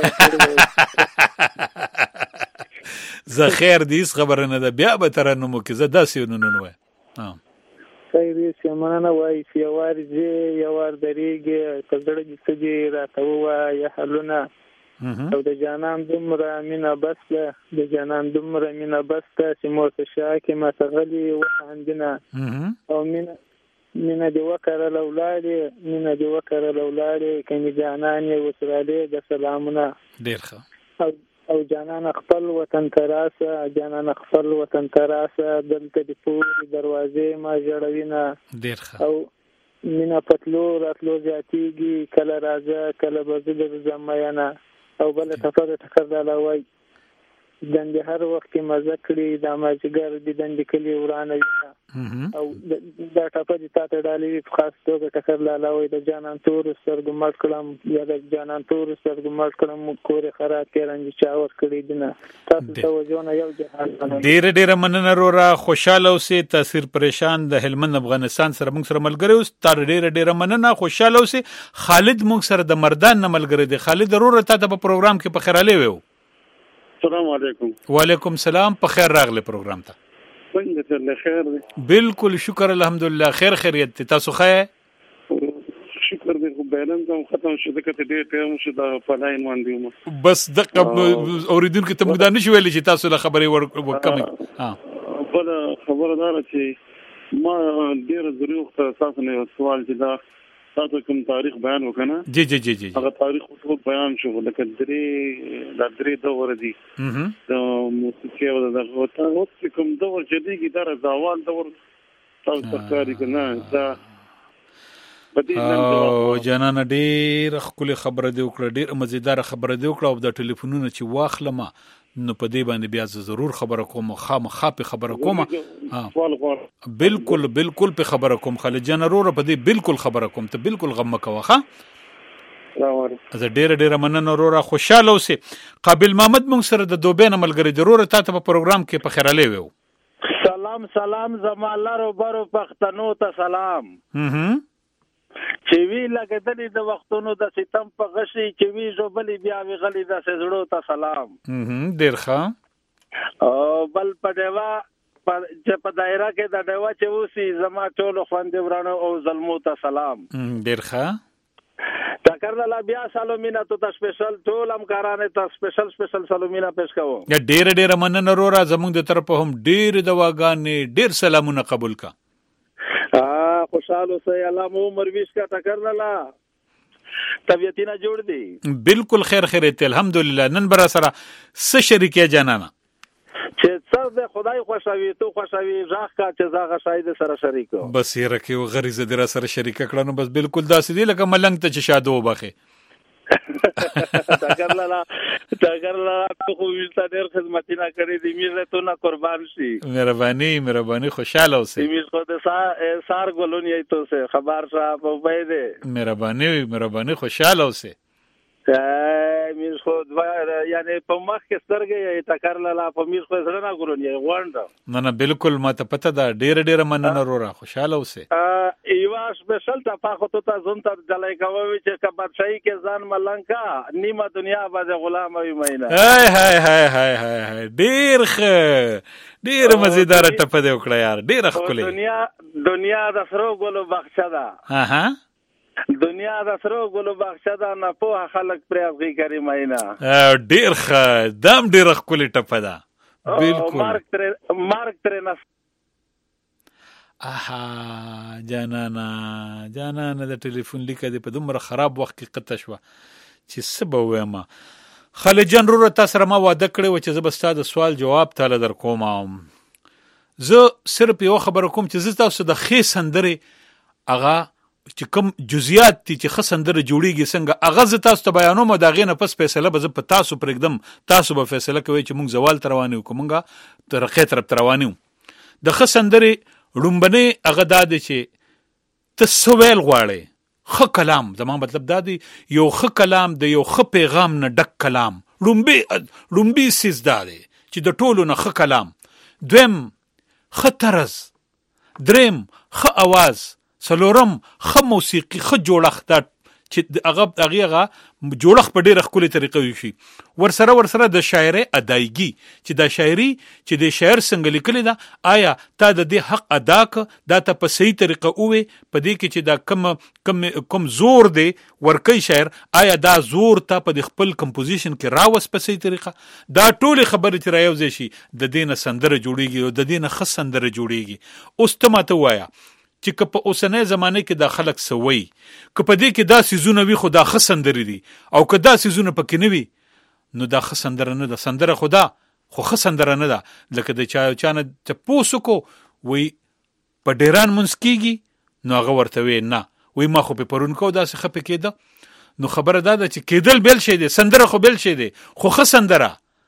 زه خیر دې خبره نه ده بیا به ترنم کې زه داسې نه وای خیر دې مننه وای چې یوار درېږي په زړه دې څه دې راته ووایه حلونه او د جانان دومره مینه بس ده چې مور ته شاکې ماته غلي وخاندینه او مینه دې وکړله ولاړې که مې جانان یې وسرالې د سلامونه ډېر ښه او جانان خپل وطن تراسه دلته د پورې دروازې ما جوړوینه ډېر ښه او مینا پتلو راتلو زیاتیږي کله راځه کله به زه درځم میینه او بله ټکر ډاله وای دندې هر وخت کې مزه کړي دا مازدیګر د دندې کلي ورانه وي او دا ټپه دې تا ته ډالۍ وي په خاص توګه ټکر لاله وای د جانان تورو سترګو مړ کړم کورې خراب کې رنجې چا ورکړي دینه تاسو توجه نه یو جهان ډېره مننه روره خوشاله اوسې تاثیر پریشان د هلمند افغانستان سره موږ سره ملګری اوس تر ډېره مننه خوشاله اوسې خالد موږ سره د مردان نه ملګری دی خالد روره تاسو په پروګرام کې په خیرالی ویو السلام علیکم وعلیکم السلام په خیر راغلی پروګرام ته څنګه ته خیر دی بالکل شکر الحمدلله خیریت تاسو ښه شکر دې خو بیلنس هم ختم شو دغه ته ډېر ټایم شو دا پلاین باندې بس دغه اوریدونکو ته موږ دا نشو ویلي چې تاسو له خبرې وکم بل خبردار چې ما ډېر ضروري وخت تاسو نه سوال چې دا تاسو کوم تاریخ بیان وکنه جی هغه تاریخ ټول بیان شو لکه درې دور دي د موسیقي او د کوم دور چې دی دا زوال دور تاسو تکراری کنه دا او جنان ډیر خپل خبره دی وکړه، ډیر مزیدار خبره دی وکړه، او د ټلیفونونو چې واخلم نو په دې باندې بیا ضرور خبره کوم، خامخا په خبره کوم. بالکل بالکل په خبره کوم خالد جان وروره، په دې بالکل خبره کوم، ته بالکل غم مکوه. ښه زه ډیره مننه وروره، خوشاله اوسې. قابل محمد مونږ سره د دوبۍ نه ملګری دی وروره، تا ته په پروګرام کې په خیرالی ویو. سلام زما لرو برو پښتنو ته سلام. چې وی لګدلې د وختونو د ستم په غشي، چې وی زوبلې بیا وی غلې د سزړو ته سلام. ډیر ښه. او بل په دیوا چې په دایره کې د دیوا چې اوسي زما ټول خويندې ورانو او ظلمو ته سلام. ډیر ښه. تکرلا بیا سلامینه ته سپیشل ټول همکارانه ته سپیشل سلامینه پېښ کوم. ډیر مننه وروره، زموږ د طرفه هم ډیر دواګانې، ډیر سلامونه قبول کا. خوشحال اوسئ، الله مو عمر ویش کا ټکرلا طبیعتینا جوړ دی. بالکل خیر ته الحمدلله. نن برا سره څه شریکه جانانا چې سر د خدای خوشاوي تو خوشاوي ځاخ کا چې زاغه شاید سره شریکو بس یې رکیو غریزه در سره شریک کړه نو بس بالکل داسې دی لکه ملنګ ته چې شادو وبخه. تاګرلا ته خو ویلته ډېر خدمتونه کړې دي، میزه ته نه قربان شي. مهرباني خوشاله اوسئ. میز خو د سار ګلون یې ته سه خبر صاحب په بيده. مهرباني خوشاله اوسئ. میز خو یعنی په مخ کې سترګې یې تاګرلا په میز خو سره نه ګلون یې غونډه. نه بالکل ما ته پته ده. ډېر مننه وروره، خوشاله اوسئ. ایوا سپیشل ته پاخو ته ځون ته دلای کوي چې کبرشای کې ځان ملنګا نیمه دنیا باندې غلام وي مینه. هاي ډیر مزیدار ټپ دی وکړه یار، ډیر ښکلی. دنیا د سرو ګلو بخښه ده. دنیا د سرو ګلو بخښه ده، نه په خلک پرې افغي کوي مینه. ډیر ښه، دام ډیر ښکلی ټپ ده. بالکل مارک تر نه. جانانا د ټلیفون لیکه دی په دومره خراب وخت کې قطع شوه چې څه به ووایم. خالد جان وروره تا سره ما واده کړی و چې زه به ستا د سوال جواب تاله در کوم. زه صرف یو خبره کوم چې زه تاسو د ښې سندرې هغه چې کوم جزئیات دي چې ښه سندره جوړیږي څنګه هغه زه تاسو ته بیانوم، د هغې نه پس فیصله به زه په تاسو پرېږدم. تاسو به فیصله کوئ چې موږ زوال ته روان یو که موږ ترقۍ طرف ته روان یو. د ښه سندرې لومبنی هغه دا دی چې ته څه ویل غواړې. ښه کلام، زما مطلب دا دی یو ښه کلام د یو ښه پیغام نه ډک کلام. لومبي سیز دا دی چې د ټولو نه ښه کلام. دویم ښه طرز، دریم ښه اواز، څلورم ښه موسیقي، ښه جوړښت چې هغه جوړښت په ډېره ښکلې طریقه وشي. ورسره د شاعرۍ ادایګي چې دا شاعري چې د شاعر څنګه لیکلې ده، آیا تا د دې حق ادا که، دا ته په صحیح طریقه ووې، په دې کې چې دا کم زور دی ورکی شاعر، آیا دا زور تا په د خپل کمپوزیشن کې راوس په صحیح طریقه. دا ټولې خبرې چې رايوځای شي د دې نه سندره جوړیږي او د دې نه ښه سندره جوړیږي. اوس ته ماته وایه چې که په اوسنۍ زمانه کې دا خلک سوي، که په دې کې دا سیزونه وي خو دا ښه سندرې دي، او که دا سیزونه پکې نه وي نو دا ښه سندره نه ده. سندره خو دا خو ښه سندره نه ده. لکه د چا نه تپوس وکړو وی په ډیران منځ کېږي نو هغه ورته وی نه، وی ما خو په پرون کو داسې ښه پې کېده. نو خبره دا ده چې کېدل بیل شی دی، سندره خو بیل شی دی، خو ښه سندره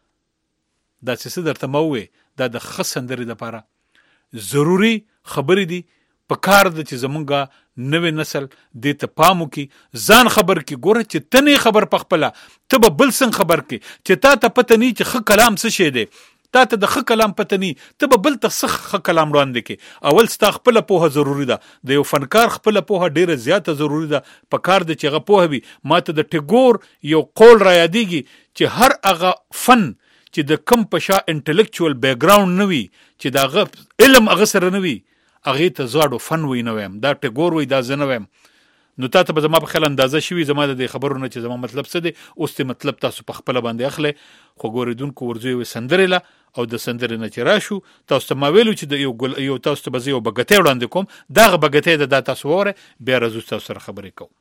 داسې څه درته ما ووې دا د ښه سندرې دپاره ضروري خبرې دي. په کار ده چې زمونږ نوی نسل دې ته پام وکړي، ځان خبر کړي. ګوره چې ته نه خبر په خپله، ته به بل څنګه خبر کړي چې تا ته پته نه چې ښه کلام څه شی دی، تا ته د ښه کلام پته نه، ته به بل ته ښه کلام وړاندې کړي. اول ستا خپله پوهه ضروري ده، د یو فنکار خپله پوهه ډېره زیاته ضروري ده. په کار ده چې هغه پوهه وي. ما ته د ټیګور یو قول را یادېږي چې هر هغه فن چې د کم په شا انټلیکچوال بیکګراوند نه وي، چې د هغه علم هغه سره نه وي، هغې ته زاړو فن وی نه ویم. دا ټیګور وی دا زه نه ویم. نو تا ته به زما په خیال اندازه شوي زما د دې خبرو نه چې زما مطلب څه دی. اوس دې مطلب تاسو په خپله باندې اخلی. خو ګورېدونکو ورځو یوې سندرې له، او د سندرې نه چې راشو تاسو ته ما ویلو چې د یو تاسو ته به زه یو بګتۍ وړاندې کوم. دغه بګتۍ ده، دا تاسو واورئ، بیا راځو تاسو سره خبرې کوو.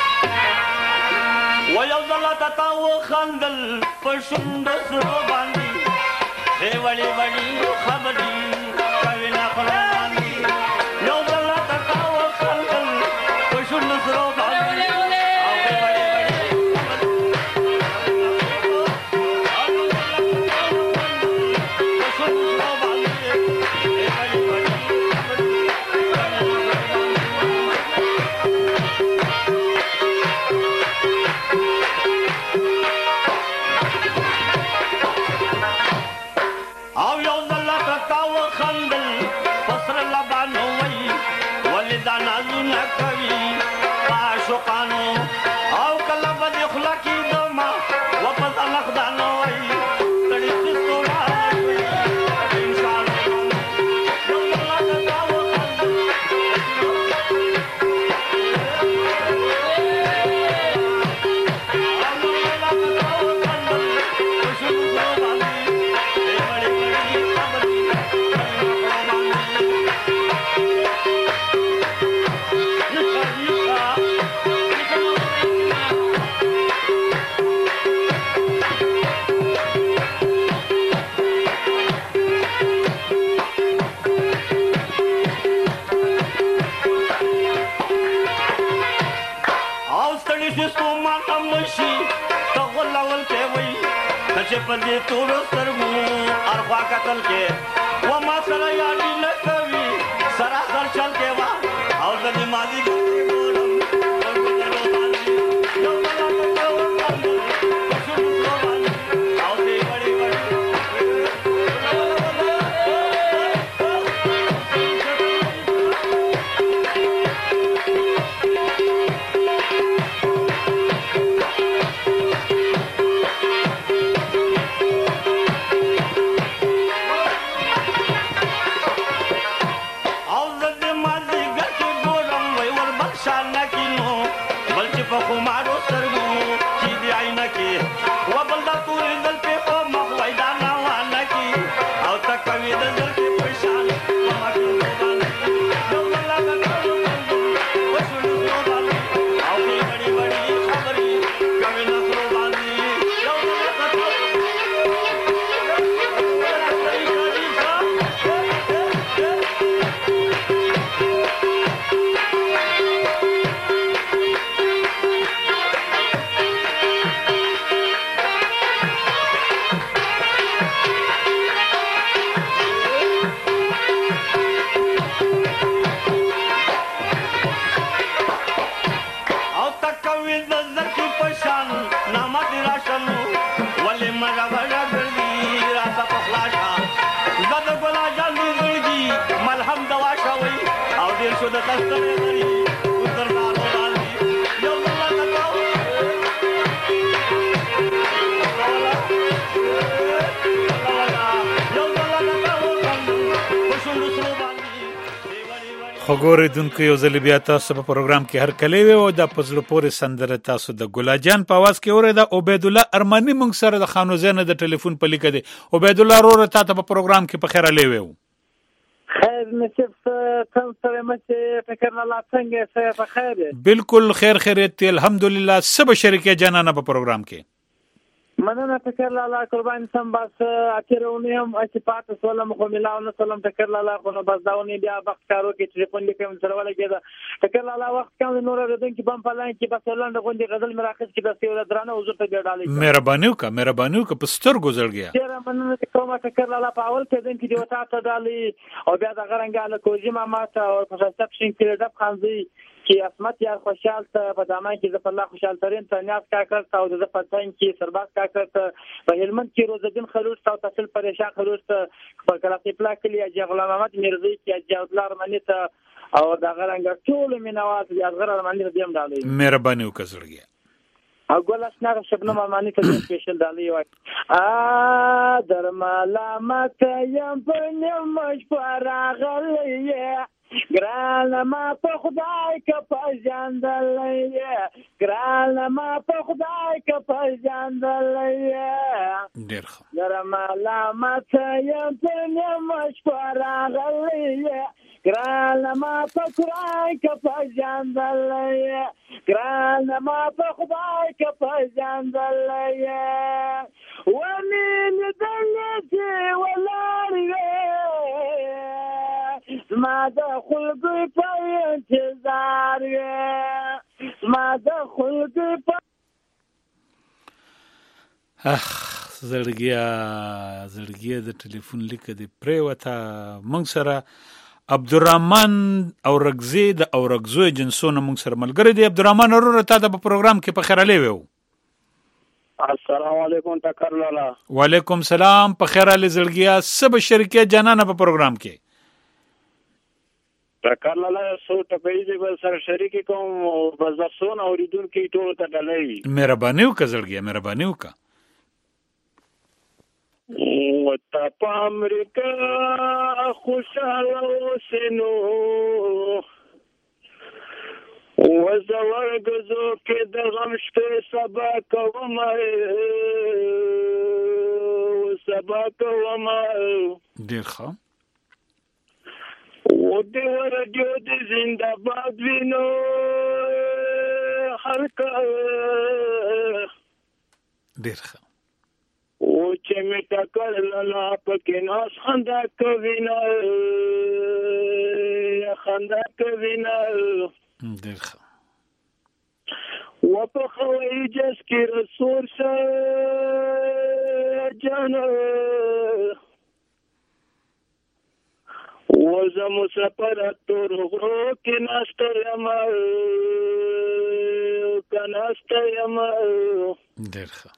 خندل په شونډه سره باندې وړي وړي خبرې کوي نه خلاني یو بل ته کاوه خلکل په شنو سرو باندې پدې تور سترګو ارخوا قتل کې و ما سره یادی نه کوي سراسر چل کې وا او د دې ماضي خګوریدونکو یو ځل بیا تاسو په پروګرام کې هر کله وي او د پزړه پورې سندره تاسو د ګلاجان په आवाज کې اورئ د عبید الله ارمانی مونږ سره د خانو زینه د ټلیفون په لیکه دی عبید الله وروره تاسو په پروګرام کې په خیر لوي خیر نصیب تم سره مته فکر الله څنګه سره په خیر بالکل خیر خیریت الحمدلله سب شریکه جانانه په پروګرام کې مننه فکر الله قربان سم بس اخرونه هم اتفاق سلام خو ملاونه سلام فکر الله خو بس داونی بیا وخت کارو کې ټلیفون لیکم سره ولګیدا فکر الله وخت کوم نور ردن کې بم پلان کې بس ولند غونډي غزل مراکز کې بس یو درانه حضور ته ډالې مهرباني وکړه پستر گزر گیا ډیر مننه کوم فکر الله په اول کې دن کې دی وتا ته ډالې او بیا د غرنګاله کوجی ما ماته او په سبشن کې د خانزي کې اسمت یا خوشحال ته په دامان کې د الله خوشحال ترين ته نیاز کا کړتا او د پتن کې سرباز کا کړتا په هلمند کې روزدین خلوص او تحصیل پریشان خلوص په کلاقي پلاکلی اجي غلام احمد میرزي کې اجي الله رمنی ته او د غرنګ ټول مینوات یا غره رمنی دیم ډالې مهرباني وکړه او ګلشنه شبنم امانی ته سپیشل ډالې وای درمالا مته یم په نمش پراغلې ګران ما په خدای که پېژندلی یې ګران ما په خدای که پېژندلی یې ډېر ښه ملامت یم تر نیمه شپه راغلی یې ګران ما په خدای که پېژندلی یې ګران ما په خدای که پېژندلی یې ومې لیدلې چې ولاړ یې زما د خلکو په انتظار یې زما د خلکو په زړګیا د ټلیفون لیکه دی پریوته موږ سره عبدالرحمن اورګزی د اورګزو جنسونه موږ سره ملګری دی. عبدالرحمن وروره تا د پروګرام کې په خیر علي وو. السلام علیکم ټکر لالا. وعلیکم سلام په خیر علي زړګیا سب شریکه جنانه په پروګرام کې ټکر لالا سو ټپې دې بل سره شریک کوم بس درسونه اوریدونکو ټول ته ډلې مهرباني وکړه زړګیا مهرباني وکړه. وتا په امریکا خوشاله اوسینو وزور غزو کې د غم شپې سبا کوم ډېر ښه و دې ورډیو دې زنده‌باد وینو هلکه ډېر ښه او چې مې ټکر لالا پکې ناس خندا کوي نه ډېر ښه و په خوي جس کې رسول شه جانا و زمو سفر تور غرو کې ناشته یم ډېر ښه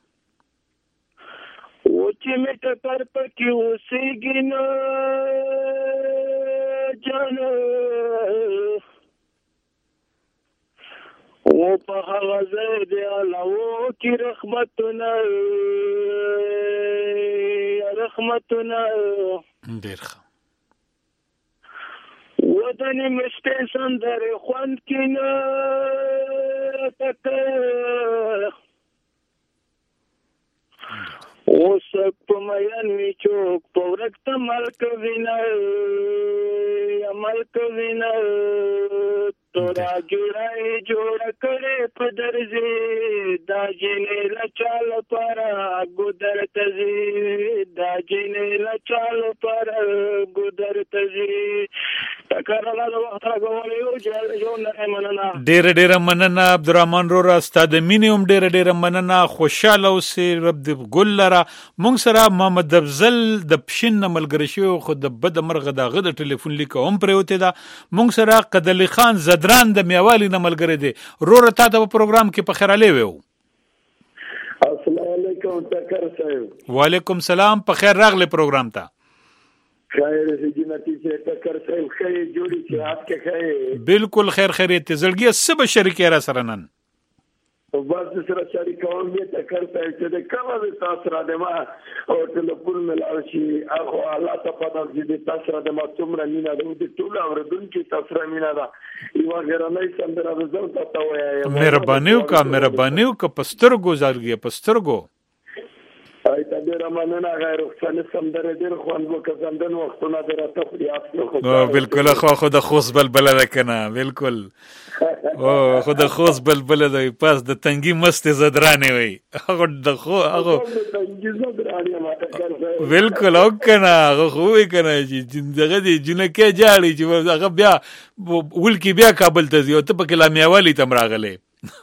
و چې مې ټکر پکې اوسېږي نه جانا و په هغه ځای دی الله کې رحمتونه ډېر ښه ودنې مشته سندرې خوند کې نه ټکر اوس په مېن می چوک په ورکت ملک وینا تورا جوړ کړې په درځي دا جنې لچال پر ګودر تزي ټکرلا د وخت راغولیو جو نه مننه ډېر مننه عبدالرحمن رورا استاد مینیوم ډېر مننه خوشاله اوسې رب دې ګل لره. موږ سره محمد افضل د پښین ملګری شو خو د بد مرغه دغه د ټلیفون لیک هم پروته ده. موږ سره قدلی خان زدران د میوالي نه ملګری دی. رورا تا د پروګرام کې په خیر علي وو. السلام علیکم ټکر صاحب. وعلیکم سلام په خیر راغلی پروګرام ته. خیر جنتی سے ټکر صاحب خیر جوړی چې آپ کې خیر بالکل خیر خیریت زړګي سب شریک را سره نن بس سره شریکوم دې ټکر صاحب چې کومه د تاسو را دما او ټلیفون ملاو شي هغه الله ته پدې دې تاسو را دما څومره مینا دې ټول اوردونکو تاسو را مینا دا یو غیرنۍ سندره زو ته وایي مهرباني وکړه پسترګو زړګي پسترګو ay ډېر مننه غیر خپل سندره ډېر خوند وکړ زندن وختونه درته یاد کړو بالکل خو د خوص بلبل ده کنه بالکل او خو د خوص بلبل ده پاس د تنګي مست زدرانه وي هغه تنګي زدرانه ماته کړ بالکل او کنه هغه خو وي کنه چې دغه دی جنکه جاړي چې هغه بیا ولکی بیا کابل ته ځي او ته په کلامي والی تم راغله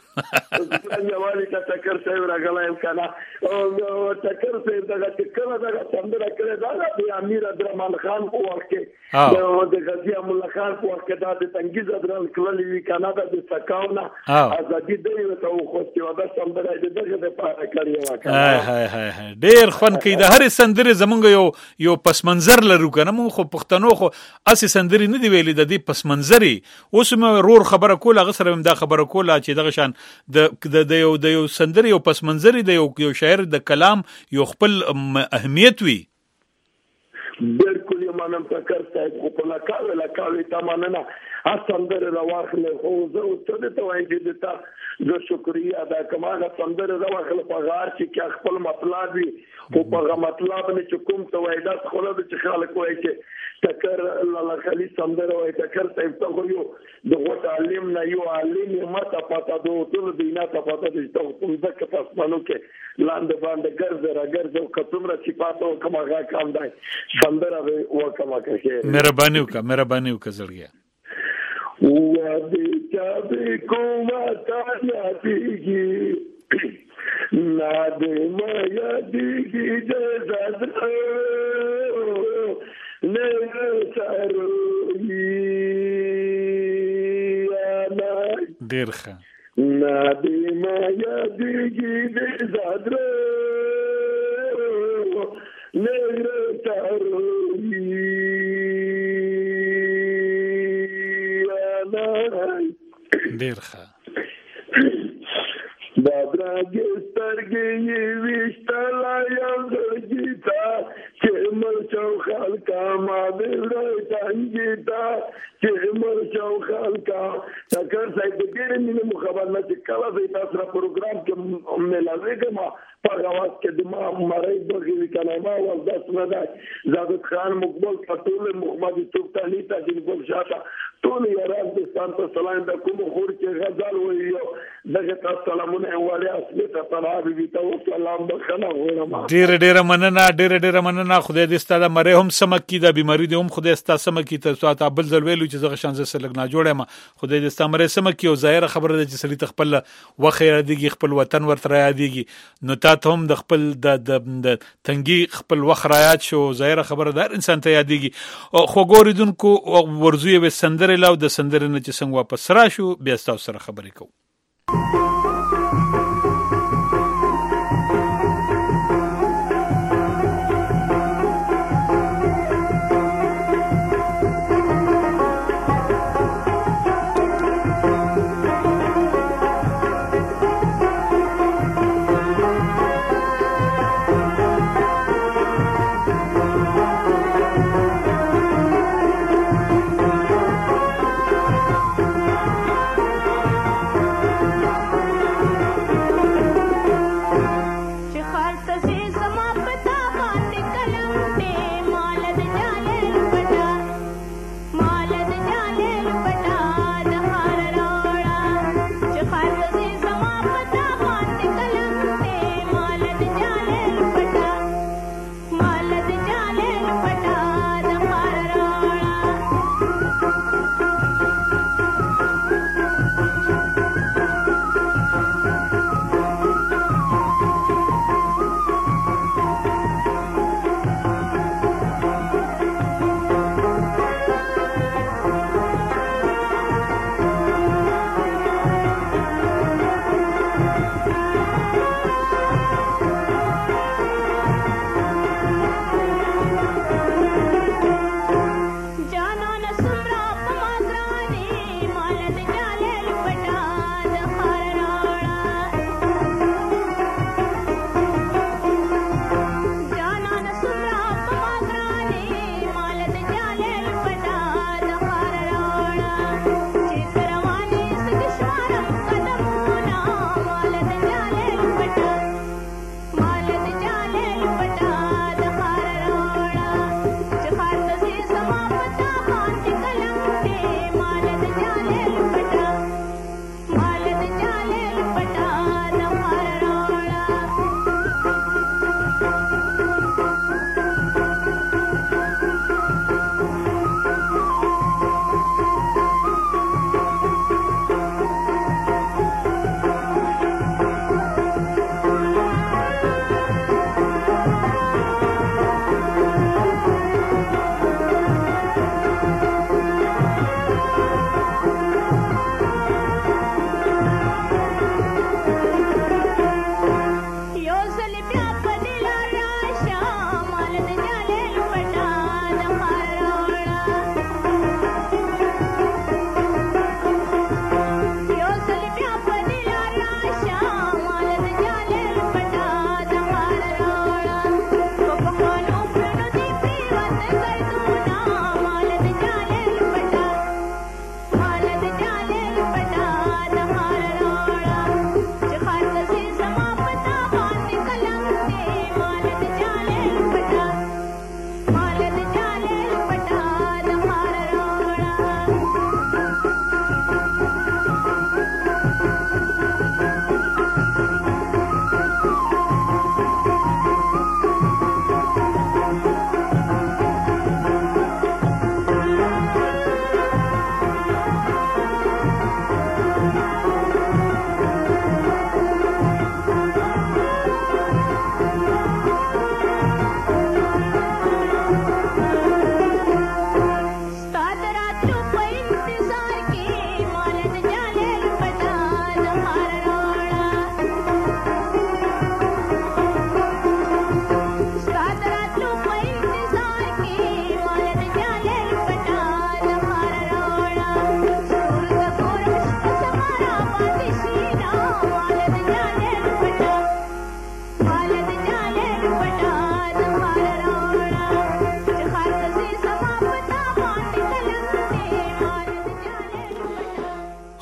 یوالي ټکر صاحب راغلایم کنه او ټکر صاحب دغه ټکر دغه سندره کړې دا د امیر عبدالرحمن خان په وخت کې د غازی الله خان په وخت کې دا د تنګیز عبدالرحمن کولې وی کنه د سکاونه ازادي دی ته خو چې ودا سندره دغه د پاره کړی و کنه هاي ډېر خون کې د هر سندره زمونږ یو پس منظر لرو کنه مون خو پښتنو خو اسی سندري نه دی ویلې د دې پس منظري اوس مې رور خبره کوله غسر هم دا خبره کوله چې دغه شان د یو سندري یو پس منظري د یو شاعر د کلام یو خپل اهمیت وي بالکل ما منم ټکر صاحب خو په لکاوي تمننه سندره راواخله خو زه څه ته وایم چې تا زه شکریا ادا کوم هغه سندره راواخله په غار چې خپل مطلب وي خو په مطلب نه چې کوم ته وای دا خو له چې خلک وای چې ټکر الله خلی سندره وای ټکر صاحب ته خو یو د غوټ عالم نه یو عالم ماته پاته دوه ټول دینا ته پاته چې ته کوم ځکه تاسو باندې کې لاندې باندې ګرځه کومره چې پاتو کومه غا کام دی سندره وکما کې مهرباني وکړه زړګیا وادي چابي کومه تا یادېږي نادې ما یادېږي د زړه نه سروي ډېر ښه نادې ما یادېږي د زړه نه سروي ډېر ښه دا درګې سترګې وشتلا یو درګیتا چې مرچو خلکا ما دې څنګه چې مرچو خلکا ټکر صاحب دې مینه مخابر نه چې کله دې تاسو را پروګرام کې ملازمه ما په غواړ کې د ما مړی بغیر کلمه او داس نه ده زاهد خان مقبول فتول محمد سلطانی ته د ګل شاته ټول یاران د ستاسو سلام د کوم خور کې غزل ویو دغه تاسو سلامونه وړي اصلي ته طلب وي ته سلام بخنه ورما ډېر مننه خدای دې ستاسو مړی هم سمکی د بیماری دې هم خدای ستاسو سمکی ته تاسو بل ځل ویلو چې زغه شانزه سره لګنا جوړه ما خدای دې ستاسو مړی سمکی او ظاهر خبره ده چې سړی تخپل وخه یادېږي خپل وطن ورته یادېږي نو تاسو هم د خپل د تنګي خپل وخ رایات شو ظاهر خبره ده انسان ته یادېږي خو ګوریدونکو ورزوی به سندره لاو د سندره نه چې څنګه واپس راشو بیا تاسو سره خبرې کوو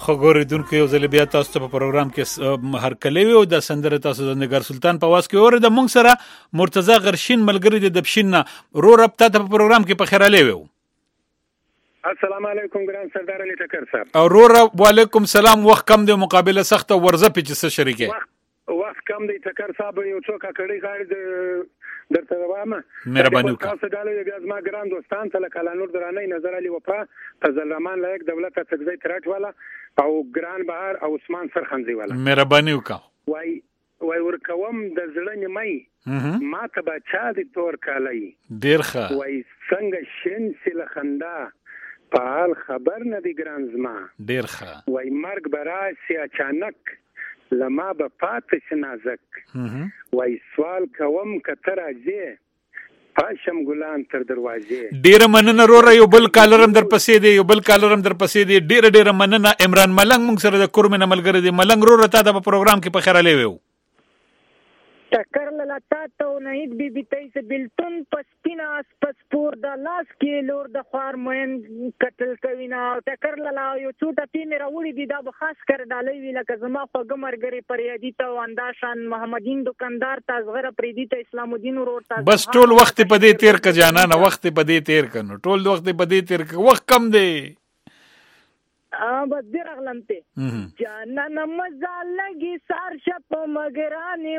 خو ګوریدونکو یو ځل بیا تاسو ته په پروګرام کې هر کله وي او د سندره تاسو د نګار سلطان په واس کې اور د مونږ سره مرتضی غرشین ملګری د دبشین نه رو رابطه ته په پروګرام کې په خیراله وي. السلام علیکم ګران سردار علي ټکر صاحب. او رو وعلیکم سلام. وخت کم دی مقابله سخت او ورزه په څه شریکه وخت کم دی ټکر صاحب یو څوک کړي غاړي د درته روامه مهرباني وکړه. تاسو ډاله بیا زما ګران دوستان ته لکه نور درانه نظر علي وفا فضل الرحمن لایق دولت تګزی تراټ والا او ګران بهار او عثمان سرخنزي والا مهرباني وکړه. وای ورکوم د زړه نیمای ما ته با چا د تور کالای ډیر ښه وای څنګه شین سله خندا په حال خبر نه دی ګران زما ډیر ښه وای مرګ براسي اچانک لما به پاتش نازک وای سوال کوم کتر اجه پاشم ګلان تر دروازې. ډیر مننه رور یو بل کالرم در پسې دی ډیر مننه. عمران ملنګ مونږ سره د کورمن ملګری دی. ملنګ رور ته د پروګرام کې په خیراله ویو ټکر لتا ته نه بي بي تیس بلتون پسپینا پسپور د لاس کې لور د خوار مین قتل کوینا ټکر لا یو چوټه تی مې راوړي دي دا خاص کر ډالې وی لکه زما خوګ مرګري پریادي ته انداشان محمدین دکاندار تاسغره پریدي ته اسلام الدین ورور تاسو بس ټول وخت په دې تیر ک جانانه وخت په دې تیر کنو ټول وخت په دې تیر ک وخت کم دی بس دیر اغلمته جانانا مزا لگی سار شپ مگرانی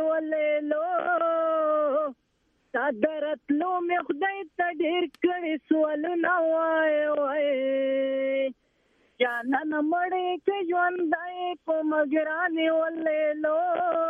ولیلو تا درتلو می خدای تا ډیر کړي سوال نه وای جانانا مړې کې ژوندای په مگرانی ولیلو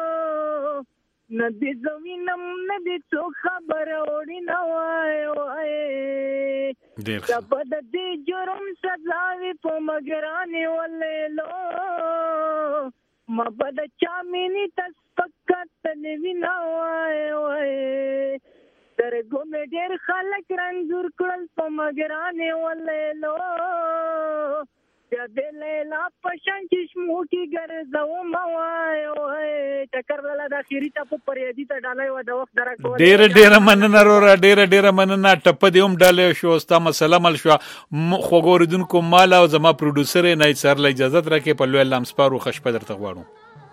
ندی زمینم ندی څو خبر وړي نه وای ډیر په دې جرم سزاوي په مګرانې ولېلو مبد چامینی تسپکت لوینا وای درګو مې ډېر خلک رنځور کړل په مګرانې ولېلو بیا دې لیلا پشان چشمو کې ګرځو موای ټکر لاله د اخیری ته په پریادي ته ډالای و د وخت درک ډیر مننه رورا ډیر مننه. ټپ دې هم ډالې شو ستا مسله مل شو خو ګوریدونکو مال او زما پروډوسر نه سره اجازه راکې په لوی لمس پارو خشپه درته غواړم.